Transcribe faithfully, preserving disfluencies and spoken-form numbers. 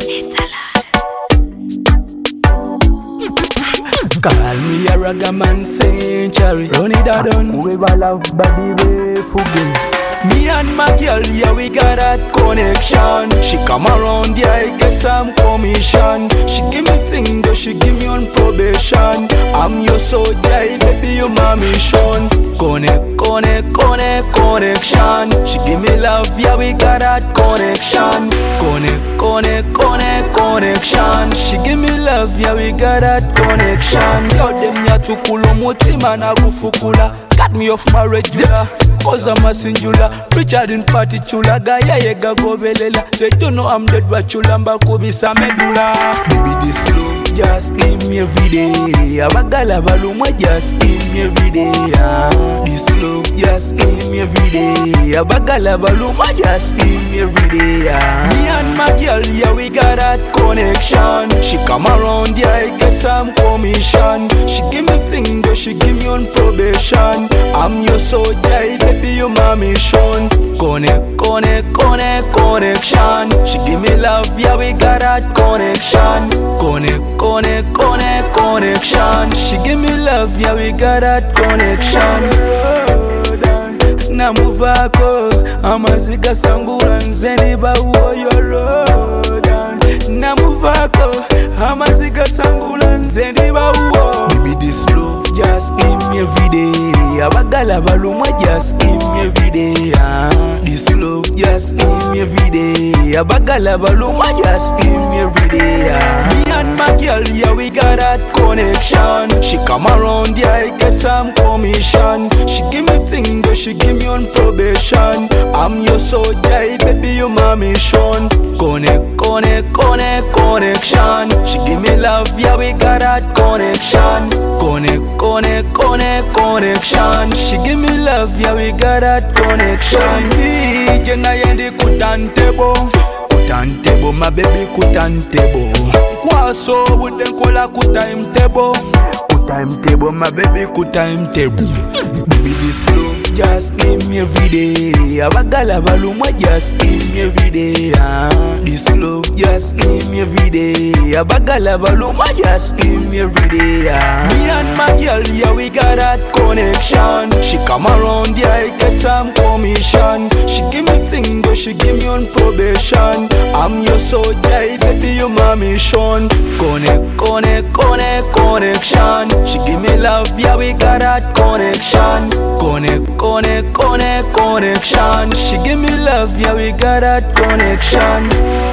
Call me a ragaman century. Run it down. We all love body way fucking. Me and my girl, yeah, we got that connection. She come around, yeah, I get some commission. She give me thing, though she give me on probation. I'm your soldier, baby, you my mission. Connect, connect, connect, connection. She give me love, yeah, we got that connection. Connect, connect, connect, connection. She give me love, yeah, we got that connection. Yo, them ya tukulo mutima na kufukula. Got me off my regular, cause I'm a singular. Richard in party chula, gaya yega gobelela. They don't know I'm dead, but chulamba kobi sa medulla. Baby, this love just give me every day. Abagala baluma just give me every day. Ah, this love just give me every day. Abagala baluma just give me every day. Ah, me and my girl, yeah, we got that connection. She come around, yeah, I get some commission. She give me thing, though she give me on probation. I'm your soldier, baby, you my mission. Connect, connect, connect, connection. She give me love, yeah, we got that connection. Connect, connect, connect, connection. She give me love, yeah, we got that connection. Namuvako, amaziga sangula nzeni bawo yoroda. Namuvako, amaziga sangula nzeni bawo. Baby, this love just give me every day. Abagala baluma just give me every day. Ah, this love just give me every day. Abagala baluma just give me every day. Ah, me and my girl, yeah, we got that connection. She come around, yeah, I get some commission. She give me thing, though she give me on probation. I'm your soldier, baby, you my mission. Connect, connect, connect, connection. She give me love, yeah, we got that connection. Connect, connect, connect, connection. She give me love, yeah, we got that connection. Me, Jenna yendi kutantebo, kutantebo, my baby kutantebo. Kwaso with them kola kutimetable, kutimetable, my baby kutimetable. Baby, this love just give me every day. Abagala baluma just give me every day. Ah, this love just give me every day. Abagala baluma just give me every day. Ah, me and my girl, yeah, we got that connection. She come around, yeah, I get some commission. She give me thing, though she give me on probation. I'm your soldier, baby, you my mission. Connect, connect, connect, connection. She give me love, yeah, we got that connection. Connect, connect, connect, connection. She give me love, yeah, we got that connection.